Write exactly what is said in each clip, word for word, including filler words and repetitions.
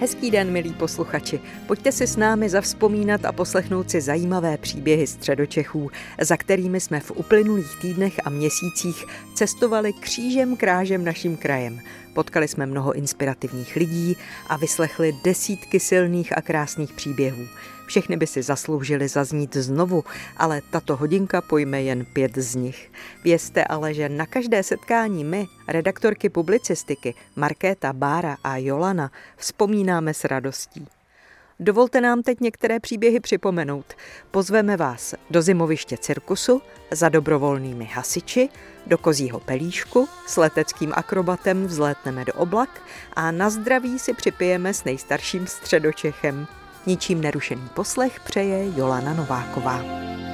Hezký den, milí posluchači. Pojďte si s námi zavzpomínat a poslechnout si zajímavé příběhy Středočechů, za kterými jsme v uplynulých týdnech a měsících cestovali křížem krážem naším krajem. Potkali jsme mnoho inspirativních lidí a vyslechli desítky silných a krásných příběhů. Všechny by si zasloužili zaznít znovu, ale tato hodinka pojme jen pět z nich. Vězte ale, že na každé setkání my, redaktorky publicistiky Markéta, Bára a Jolana, vzpomínáme s radostí. Dovolte nám teď některé příběhy připomenout. Pozveme vás do zimoviště cirkusu, za dobrovolnými hasiči, do kozího pelíšku, s leteckým akrobatem vzlétneme do oblak a na zdraví si připijeme s nejstarším Středočechem. Ničím nerušený poslech přeje Jolana Nováková.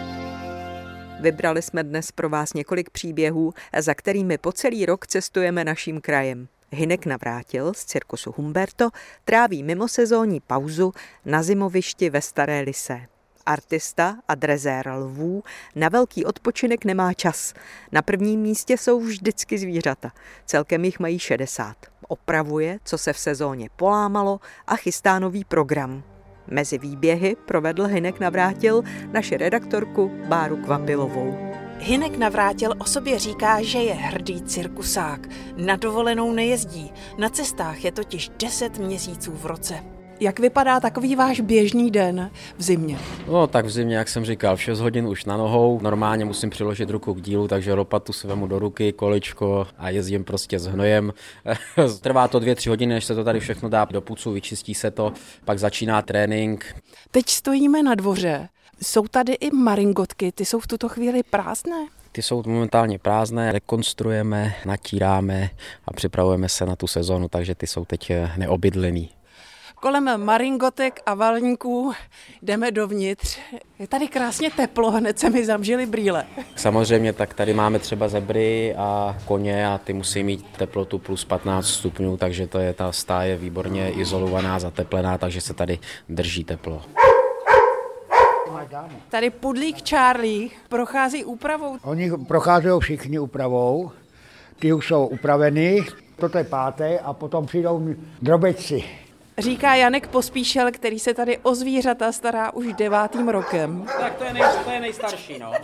Vybrali jsme dnes pro vás několik příběhů, za kterými po celý rok cestujeme naším krajem. Hynek Navrátil z cirkusu Humberto tráví mimosezónní pauzu na zimovišti ve Staré Lysé. Artista a drezér lvů na velký odpočinek nemá čas. Na prvním místě jsou vždycky zvířata. Celkem jich mají šedesát. Opravuje, co se v sezóně polámalo a chystá nový program. Mezi výběhy provedl Hynek Navrátil naši redaktorku Báru Kvapilovou. Hynek Navrátil o sobě říká, že je hrdý cirkusák. Na dovolenou nejezdí, na cestách je totiž deset měsíců v roce. Jak vypadá takový váš běžný den v zimě? No tak v zimě, jak jsem říkal, v šest hodin už na nohou. Normálně musím přiložit ruku k dílu, takže lopatu si vemu do ruky, kolečko a jezdím prostě s hnojem. Trvá to dvě, tři hodiny, než se to tady všechno dá do pucu, vyčistí se to, pak začíná trénink. Teď stojíme na dvoře. Jsou tady i maringotky, ty jsou v tuto chvíli prázdné? Ty jsou momentálně prázdné, rekonstruujeme, natíráme a připravujeme se na tu sezónu, takže ty jsou teď neobydlený. Kolem maringotek a valníků jdeme dovnitř. Je tady krásně teplo, hned se mi zamžily brýle. Samozřejmě, tak tady máme třeba zebry a koně a ty musí mít teplotu plus patnáct stupňů, takže to je, ta stáje výborně izolovaná, zateplená, takže se tady drží teplo. Tady pudlík Charlie prochází úpravou. Oni procházejí všichni úpravou, ty už jsou upraveny, toto je páté a potom přijdou drobečci. Říká Janek Pospíšel, který se tady o zvířata stará už devátým rokem. Tak to je, nej, to je nejstarší, no.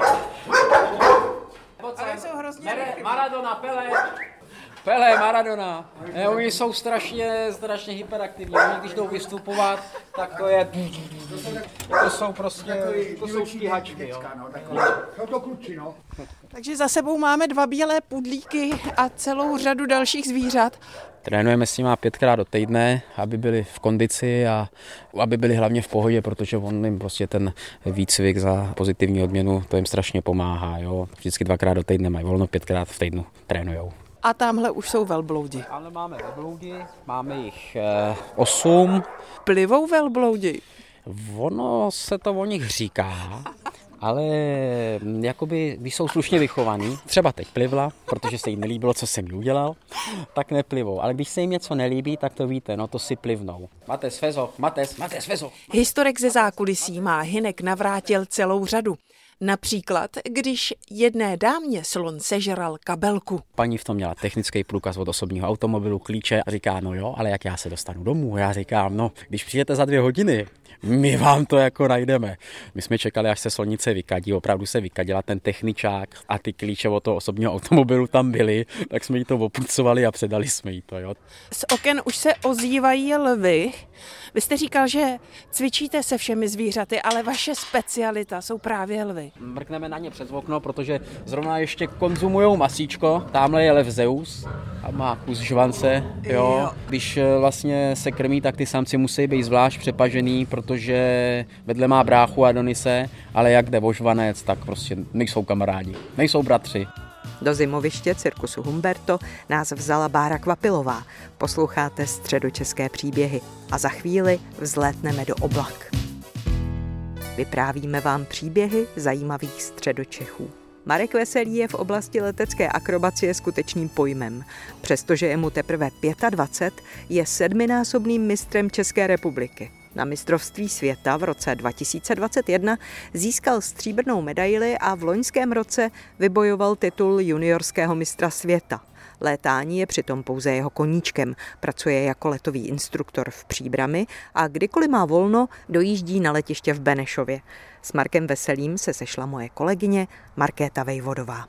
Ale jsou hrozně... Maradona, Pelé. Pelé, Maradona. Ne, oni jsou strašně, strašně hyperaktivní. Oni když jdou vystupovat, tak to je... To jsou prostě... To jsou stíhačky, jo. Jsou to kluci, no. Takže za sebou máme dva bílé pudlíky a celou řadu dalších zvířat. Trénujeme s nimi pětkrát do týdne, aby byli v kondici a aby byli hlavně v pohodě, protože on jim prostě ten výcvik za pozitivní odměnu, to jim strašně pomáhá. Jo. Vždycky dvakrát do týdne mají volno, pětkrát v týdnu trénujou. A tamhle už jsou velbloudi. Tamhle máme velbloudi, máme jich eh, osm. Plivou velbloudi? Ono se to o nich říká, ale jakoby, když jsou slušně vychovaní, třeba teď plivla, protože se jí nelíbilo, co jsem jí udělal, tak neplivou. Ale když se jim něco nelíbí, tak to víte, no to si plivnou. Mates, fezo, mates, mates, fezo. Historek ze zákulisí má Hynek Navrátil celou řadu. Například, když jedné dámě slon sežral kabelku. Paní v tom měla technický průkaz od osobního automobilu, klíče a říká, no jo, ale jak já se dostanu domů? Já říkám, no, když přijete za dvě hodiny, my vám to jako najdeme. My jsme čekali, až se slonice vykadí, opravdu se vykadila ten techničák a ty klíče od toho osobního automobilu tam byly, tak jsme jí to opucovali a předali jsme jí to, jo. Z oken už se ozývají lvy. Vy jste říkal, že cvičíte se všemi zvířaty, ale vaše specialita jsou právě lvy. Mrkneme na ně přes okno, protože zrovna ještě konzumujou masíčko. Támhle je lev Zeus a má kus žvance. Jo. Jo. Když vlastně se krmí, tak ty samci musí být zvlášť přepažený, protože vedle má bráchu Adonise, ale jak jde o žvanec, tak prostě nejsou kamarádi, nejsou bratři. Do zimoviště cirkusu Humberto nás vzala Bára Kvapilová. Posloucháte Středočeské příběhy a za chvíli vzlétneme do oblak. Vyprávíme vám příběhy zajímavých Středočechů. Marek Veselý je v oblasti letecké akrobacie skutečným pojmem. Přestože je mu teprve dvacet pět, je sedminásobným mistrem České republiky. Na mistrovství světa v roce dva tisíce dvacet jedna získal stříbrnou medaili a v loňském roce vybojoval titul juniorského mistra světa. Létání je přitom pouze jeho koníčkem, pracuje jako letový instruktor v Příbrami a kdykoliv má volno, dojíždí na letiště v Benešově. S Markem Veselým se sešla moje kolegyně Markéta Vejvodová.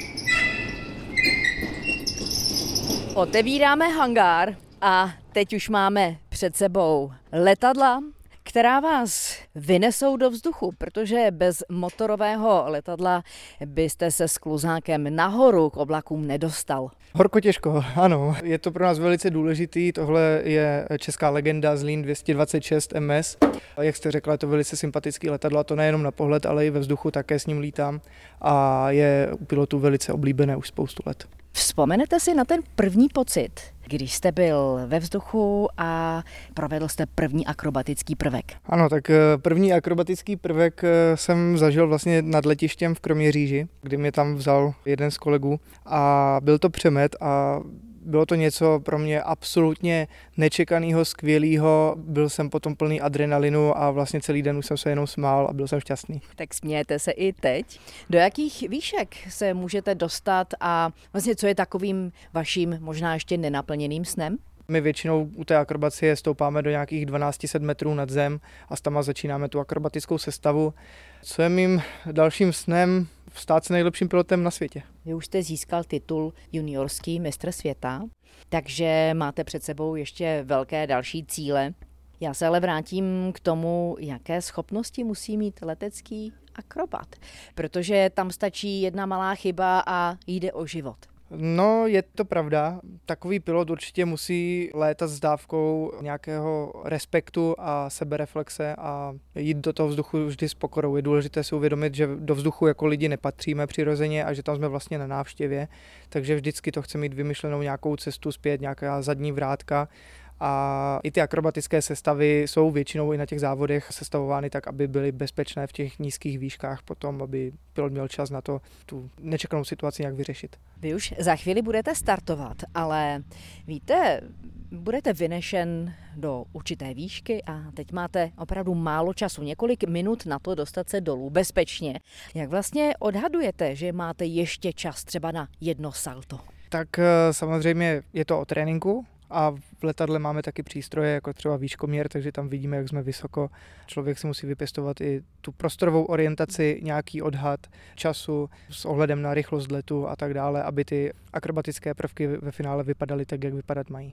Otevíráme hangár a teď už máme před sebou letadla, která vás vynesou do vzduchu, protože bez motorového letadla byste se s kluzákem nahoru k oblakům nedostal. Horko těžko, ano. Je to pro nás velice důležitý. Tohle je česká legenda Zlín dvě stě dvacet šest M S. Jak jste řekla, je to velice sympatický letadlo, a to nejenom na pohled, ale i ve vzduchu také s ním lítám a je u pilotů velice oblíbené už spoustu let. Vzpomenete si na ten první pocit, když jste byl ve vzduchu a provedl jste první akrobatický prvek? Ano, tak první akrobatický prvek jsem zažil vlastně nad letištěm v Kroměříži, kdy mě tam vzal jeden z kolegů a byl to přemet a bylo to něco pro mě absolutně nečekaného, skvělého. Byl jsem potom plný adrenalinu a vlastně celý den už jsem se jenom smál a byl jsem šťastný. Tak smějete se i teď. Do jakých výšek se můžete dostat a vlastně co je takovým vaším možná ještě nenaplněným snem? My většinou u té akrobacie stoupáme do nějakých dvanáct set metrů nad zem a s tama začínáme tu akrobatickou sestavu. Co je mým dalším snem? Stát se nejlepším pilotem na světě. Vy už jste získal titul juniorský mistr světa, takže máte před sebou ještě velké další cíle. Já se ale vrátím k tomu, jaké schopnosti musí mít letecký akrobat, protože tam stačí jedna malá chyba a jde o život. No, je to pravda. Takový pilot určitě musí létat s dávkou nějakého respektu a sebereflexe a jít do toho vzduchu vždy s pokorou. Je důležité si uvědomit, že do vzduchu jako lidi nepatříme přirozeně a že tam jsme vlastně na návštěvě, takže vždycky to chce mít vymyšlenou nějakou cestu zpět, nějaká zadní vrátka. A i ty akrobatické sestavy jsou většinou i na těch závodech sestavovány tak, aby byly bezpečné v těch nízkých výškách potom, aby pilot měl čas na to tu nečekanou situaci nějak vyřešit. Vy už za chvíli budete startovat, ale víte, budete vynešen do určité výšky a teď máte opravdu málo času, několik minut na to dostat se dolů bezpečně. Jak vlastně odhadujete, že máte ještě čas třeba na jedno salto? Tak samozřejmě je to o tréninku. A v letadle máme taky přístroje, jako třeba výškoměr, takže tam vidíme, jak jsme vysoko. Člověk si musí vypěstovat i tu prostorovou orientaci, nějaký odhad času s ohledem na rychlost letu a tak dále, aby ty akrobatické prvky ve finále vypadaly tak, jak vypadat mají.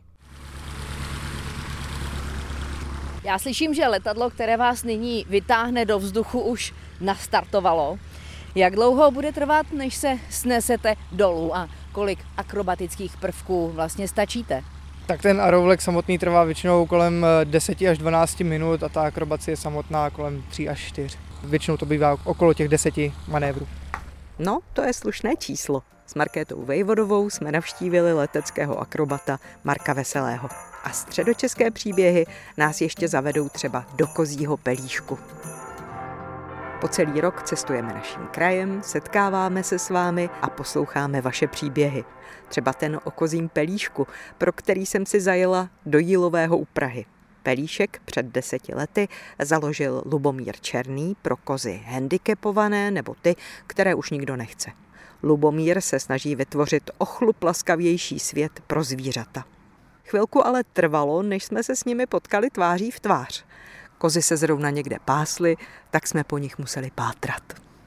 Já slyším, že letadlo, které vás nyní vytáhne do vzduchu, už nastartovalo. Jak dlouho bude trvat, než se snesete dolů a kolik akrobatických prvků vlastně stačíte? Tak ten aerovlek samotný trvá většinou kolem deset až dvanáct minut a ta akrobacie samotná kolem tři až čtyři. Většinou to bývá okolo těch deseti manévrů. No, to je slušné číslo. S Markétou Vejvodovou jsme navštívili leteckého akrobata Marka Veselého. A středočeské příběhy nás ještě zavedou třeba do Kozího Pelíšku. Po celý rok cestujeme naším krajem, setkáváme se s vámi a posloucháme vaše příběhy. Třeba ten o Kozím Pelíšku, pro který jsem si zajela do Jílového u Prahy. Pelíšek před deseti lety založil Lubomír Černý pro kozy handicapované nebo ty, které už nikdo nechce. Lubomír se snaží vytvořit o chlup laskavější svět pro zvířata. Chvilku ale trvalo, než jsme se s nimi potkali tváří v tvář. Kozy se zrovna někde pásly, tak jsme po nich museli pátrat.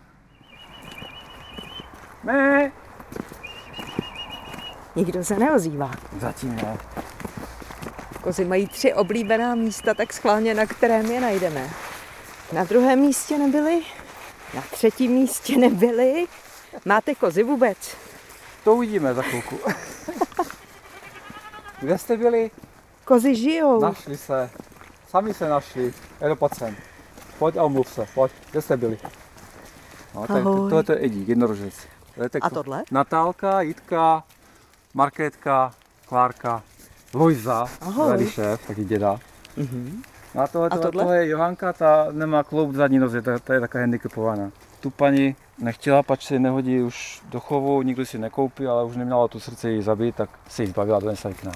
Ne. Nikdo se neozývá. Zatím ne. Kozy mají tři oblíbená místa, tak schválně, na kterém je najdeme. Na druhém místě nebyly, na třetím místě nebyly. Máte kozy vůbec? To uvidíme za chvilku. Kde jste byli? Kozy žijou. Našli se. Sami se našli. Edo, pojď sem. Pojď a omluv se. Pojď. Kde jste byli? No, tak tohle to je Edík, jednorožec. A tohle? Natálka, Jitka, Markétka, Klárka, Lojza, tady šéf, taky děda. Mhm. A tohle, tohle, tohle je Johanka, ta nemá kloub v zadní noze, ta, ta je taková handicapovaná. Tu paní nechtěla, pač si nehodí už do chovu, nikdo si nekoupí, ale už neměla tu srdce jí zabít, tak si ji zbavila a donesla ji k nám.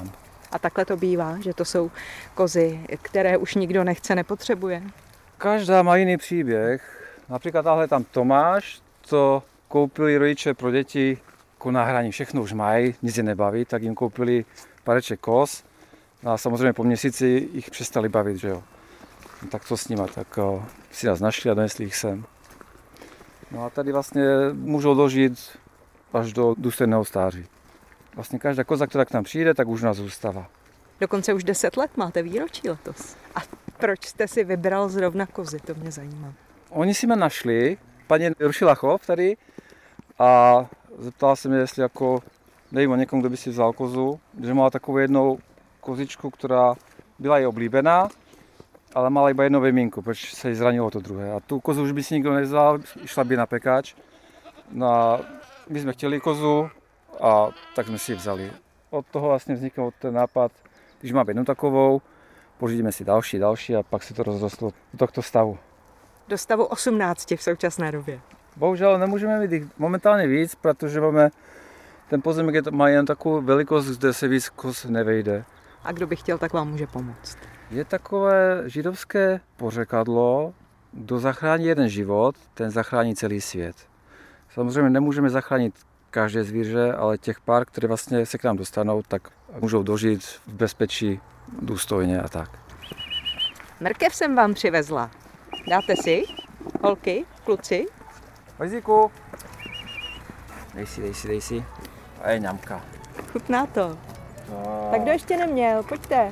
A takhle to bývá, že to jsou kozy, které už nikdo nechce, nepotřebuje? Každá má jiný příběh. Například tahle tam Tomáš, co koupili rodiče pro děti jako na hraní. Všechno už mají, nic je nebaví, tak jim koupili pareček koz. A samozřejmě po měsíci jich přestali bavit, že jo. No, tak co s nima, tak o, si nás našli a donesli jich sem. No a tady vlastně můžou dožít až do důstojného stáří. Vlastně každá koza, která k nám přijde, tak už nás zůstává. Dokonce už deset let máte výročí letos. A proč jste si vybral zrovna kozy, to mě zajímá. Oni si mě našli, paní rušila chov tady a zeptala se mě, jestli jako nevím o někom, kdo by si vzal kozu, že má takovou jednou kozičku, která byla jí oblíbená, ale mala iba jedno vemínko, protože se jí zranilo to druhé. A tu kozu už by si nikdo nevzal, šla by na pekáč. No a my jsme chtěli kozu a tak jsme si ji vzali. Od toho vlastně vznikl ten nápad, když máme jednu takovou, pořídíme si další, další a pak se to rozrostlo do tohto stavu. Do stavu osmnácti v současné době. Bohužel nemůžeme mít momentálně víc, protože máme ten pozemek má jen takovou velikost, kde se víc koz nevejde. A kdo by chtěl, tak vám může pomoct. Je takové židovské pořekadlo, kdo zachrání jeden život, ten zachrání celý svět. Samozřejmě nemůžeme zachránit každé zvíře, ale těch pár, které vlastně se k nám dostanou, tak můžou dožít v bezpečí, důstojně a tak. Mrkev jsem vám přivezla. Dáte si? Holky, kluci? Vajzíku. Dej si, dej si, dej si. A je ňamka. Chutná to. No. Tak kdo ještě neměl? Pojďte.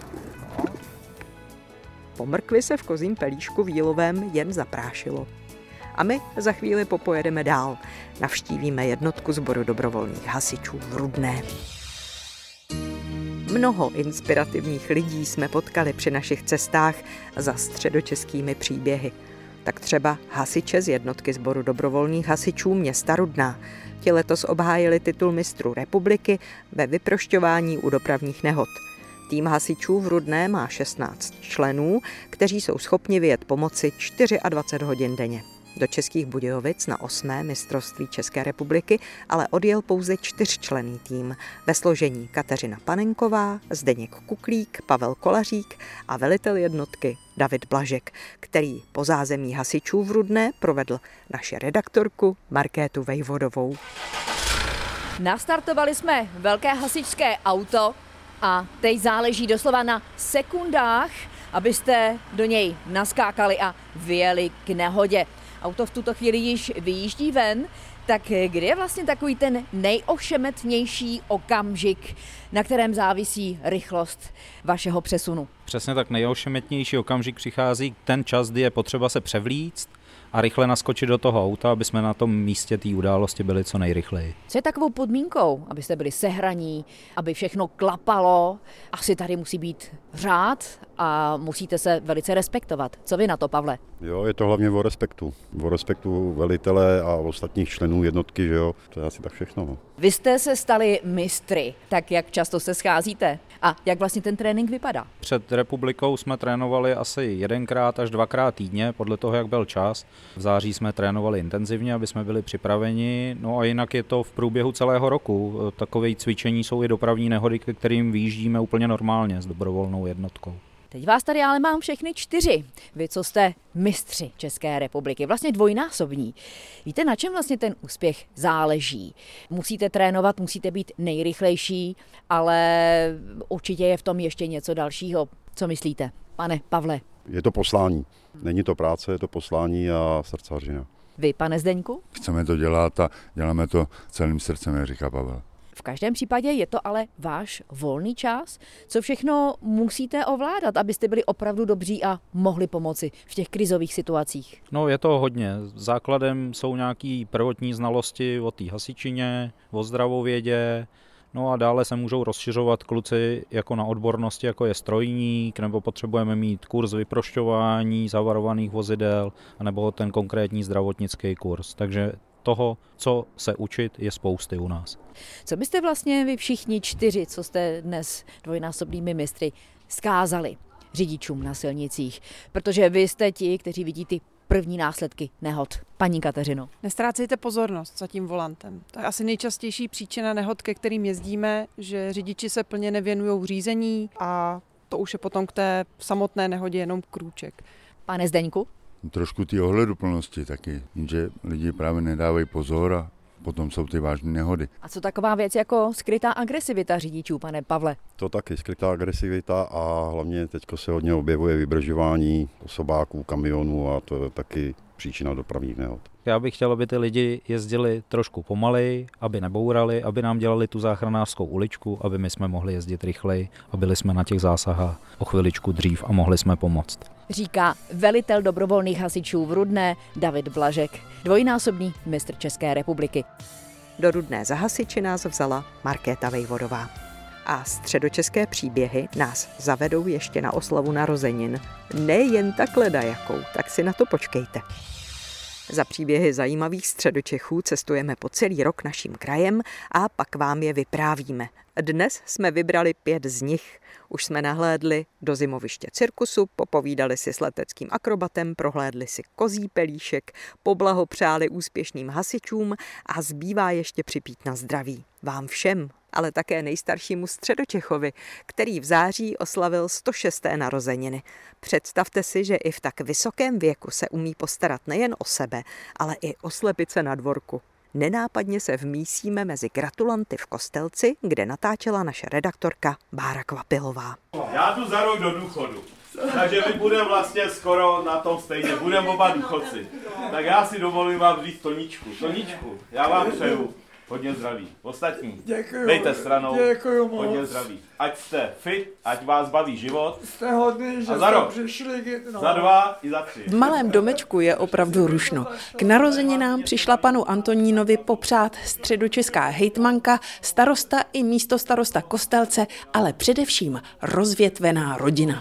Po mrkvi se v kozím pelíšku výlovém jen zaprášilo. A my za chvíli popojedeme dál. Navštívíme jednotku sboru dobrovolných hasičů v Rudné. Mnoho inspirativních lidí jsme potkali při našich cestách za středočeskými příběhy. Tak třeba hasiče z jednotky sboru dobrovolných hasičů města Rudná. Ti letos obhájili titul mistru republiky ve vyprošťování u dopravních nehod. Tým hasičů v Rudné má šestnáct členů, kteří jsou schopni vyjet pomoci dvacet čtyři hodin denně. Do Českých Budějovic na osmé mistrovství České republiky ale odjel pouze čtyřčlenný tým ve složení Kateřina Panenková, Zdeněk Kuklík, Pavel Kolařík a velitel jednotky David Blažek, který po zázemí hasičů v Rudné provedl naše redaktorku Markétu Vejvodovou. Nastartovali jsme velké hasičské auto a teď záleží doslova na sekundách, abyste do něj naskákali a vyjeli k nehodě. Auto v tuto chvíli již vyjíždí ven, tak kdy je vlastně takový ten nejošemetnější okamžik, na kterém závisí rychlost vašeho přesunu? Přesně tak, nejošemetnější okamžik přichází ten čas, kdy je potřeba se převlíct a rychle naskočit do toho auta, aby jsme na tom místě té události byli co nejrychleji. Co je takovou podmínkou, abyste byli sehraní, aby všechno klapalo? Asi tady musí být řád a musíte se velice respektovat. Co vy na to, Pavle? Jo, je to hlavně o respektu. O respektu velitele a ostatních členů jednotky, že jo. To je asi tak všechno. No. Vy jste se stali mistry, tak jak často se scházíte? A jak vlastně ten trénink vypadá? Před republikou jsme trénovali asi jedenkrát až dvakrát týdně, podle toho, jak byl čas. V září jsme trénovali intenzivně, aby jsme byli připraveni. No a jinak je to v průběhu celého roku. Takové cvičení jsou i dopravní nehody, ke kterým vyjíždíme úplně normálně s dobrovolnou jednotkou. Teď vás tady ale mám všechny čtyři. Vy, co jste mistři České republiky, vlastně dvojnásobní. Víte, na čem vlastně ten úspěch záleží? Musíte trénovat, musíte být nejrychlejší, ale určitě je v tom ještě něco dalšího. Co myslíte, pane Pavle? Je to poslání. Není to práce, je to poslání a srdcařina. Vy, pane Zdeňku? Chceme to dělat a děláme to celým srdcem, jak říká Pavel. V každém případě je to ale váš volný čas. Co všechno musíte ovládat, abyste byli opravdu dobří a mohli pomoci v těch krizových situacích? No je to hodně. Základem jsou nějaké prvotní znalosti o té hasičině, o zdravovědě, no a dále se můžou rozšiřovat kluci jako na odbornosti, jako je strojník, nebo potřebujeme mít kurz vyprošťování zavarovaných vozidel, nebo ten konkrétní zdravotnický kurz. Takže toho, co se učit, je spousty u nás. Co byste vlastně vy všichni čtyři, co jste dnes dvojnásobnými mistry, zkázali řidičům na silnicích? Protože vy jste ti, kteří vidí ty první následky nehod. Paní Kateřino. Nestrácejte pozornost za tím volantem. To je asi nejčastější příčina nehod, ke kterým jezdíme, že řidiči se plně nevěnují řízení a to už je potom k té samotné nehodě jenom krůček. Pane Zdeňku? Trošku ty ohleduplnosti taky, že lidi právě nedávají pozor a potom jsou ty vážné nehody. A co taková věc jako skrytá agresivita řidičů, pane Pavle? To taky, skrytá agresivita a hlavně teď se hodně objevuje vybržování osobáků, kamionů a to je taky příčina dopravních nehod. Já bych chtěl, aby ty lidi jezdili trošku pomaleji, aby nebourali, aby nám dělali tu záchranářskou uličku, aby my jsme mohli jezdit rychleji a byli jsme na těch zásahách o chviličku dřív a mohli jsme pomoct. Říká velitel dobrovolných hasičů v Rudné David Blažek, dvojnásobný mistr České republiky. Do Rudné za hasiči nás vzala Markéta Vejvodová. A středočeské příběhy nás zavedou ještě na oslavu narozenin. Nejen tak ledajakou, tak si na to počkejte. Za příběhy zajímavých Středočechů cestujeme po celý rok naším krajem a pak vám je vyprávíme. Dnes jsme vybrali pět z nich. Už jsme nahlédli do zimoviště cirkusu, popovídali si s leteckým akrobatem, prohlédli si kozí pelíšek, poblahopřáli úspěšným hasičům a zbývá ještě připít na zdraví. Vám všem, ale také nejstaršímu Středočechovi, který v září oslavil sto šesté narozeniny. Představte si, že i v tak vysokém věku se umí postarat nejen o sebe, ale i o slepice na dvorku. Nenápadně se vmísíme mezi gratulanty v Kostelci, kde natáčela naše redaktorka Bára Kvapilová. Já jdu za rok do důchodu, takže my budeme vlastně skoro na tom stejně, budeme oba důchodci. Tak já si dovolím vám říct Toničku. Toničku, já vám přeju hodně zdraví. Ostatní, děkuju, dejte stranou, děkuju moc. Hodně zdraví. Ať jste fit, ať vás baví život. Jste hodný, že jste rok, přišli. No. Za dva i za tři. V malém domečku je opravdu rušno. K narozeninám přišla panu Antonínovi popřát středočeská hejtmanka, starosta i místostarosta Kostelce, ale především rozvětvená rodina.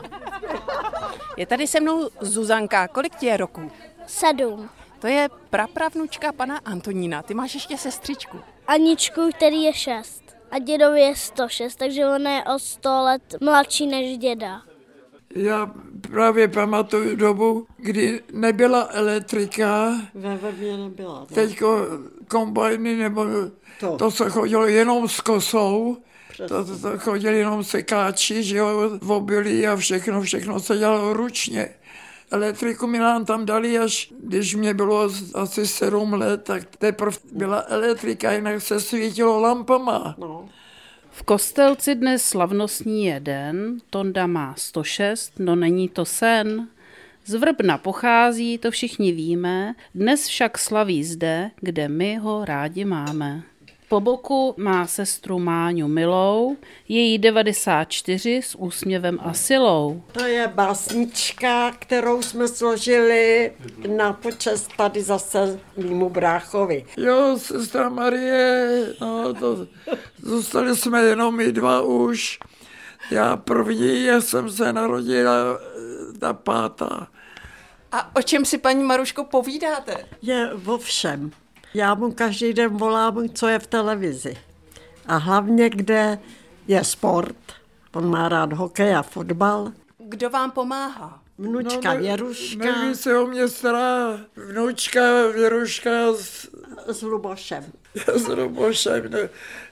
Je tady se mnou Zuzanka. Kolik ti je roků? Sedm. To je prapravnučka pana Antonína. Ty máš ještě sestřičku. Aničku, který je šest. A dědovi je sto šest, takže ona je o sto let mladší než děda. Já právě pamatuju dobu, kdy nebyla elektrika. Ve Vrmě nebyla. Ne? Teďko kombajny, nebo to, to se chodilo jenom s kosou. To, to, to chodili jenom sekáči, že jo, v obilí a všechno, všechno se dělalo ručně. Elektriku mi nám tam dali, až když mě bylo asi sedm let, tak teprve byla elektrika, jinak se svítilo lampama. No. V Kostelci dnes slavnostní je den, Tonda má sto šest, no není to sen. Z Vrbna pochází, to všichni víme, dnes však slaví zde, kde my ho rádi máme. Po boku má sestru Máňu Milou, její devadesát čtyři s úsměvem a silou. To je básnička, kterou jsme složili na počest tady zase mýmu bráchovi. Jo, sestra Marie, no to zůstali jsme jenom my dva už. Já první, já jsem se narodila ta pátá. A o čem si, paní Maruško, povídáte? Je o všem. Já mu každý den volám, co je v televizi. A hlavně, kde je sport. On má rád hokej a fotbal. Kdo vám pomáhá? Vnučka no, Věruška. Nejví se o mě stará vnučka Věruška s, s Lubošem. S Lubošem ne,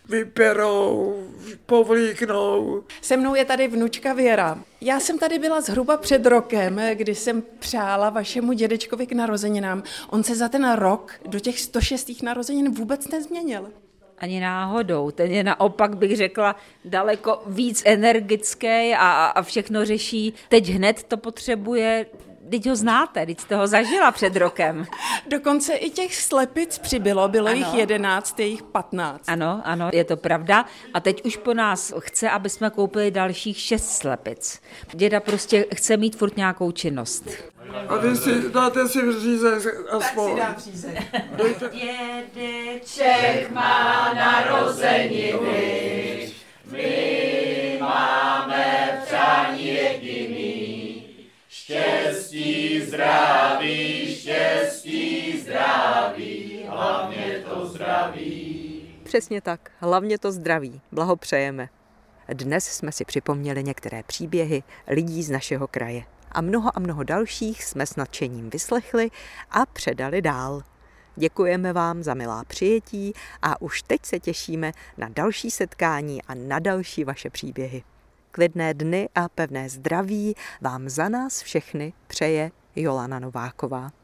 vyperou, povlíknou. Se mnou je tady vnučka Věra. Já jsem tady byla zhruba před rokem, kdy jsem přála vašemu dědečkovi k narozeninám. On se za ten rok do těch sto šestých narozenin vůbec nezměnil. Ani náhodou, ten je naopak, bych řekla, daleko víc energický a, a všechno řeší. Teď hned to potřebuje, teď ho znáte, teď jste ho zažila před rokem. Dokonce i těch slepic přibylo, bylo ano. jich jedenáct, je jich patnáct. Ano, ano, je to pravda. A teď už po nás chce, aby jsme koupili dalších šest slepic. Děda prostě chce mít furt nějakou činnost. A vy si dáte si řízek aspoň. Tak si dám řízek. Dědeček má narozeniny, my máme přání jediný. Štěstí, zdraví, štěstí, zdraví, hlavně to zdraví. Přesně tak, hlavně to zdraví, blahopřejeme. Dnes jsme si připomněli některé příběhy lidí z našeho kraje. a mnoho a mnoho dalších jsme s nadšením vyslechli a předali dál. Děkujeme vám za milá přijetí a už teď se těšíme na další setkání a na další vaše příběhy. Klidné dny a pevné zdraví vám za nás všechny přeje Jolana Nováková.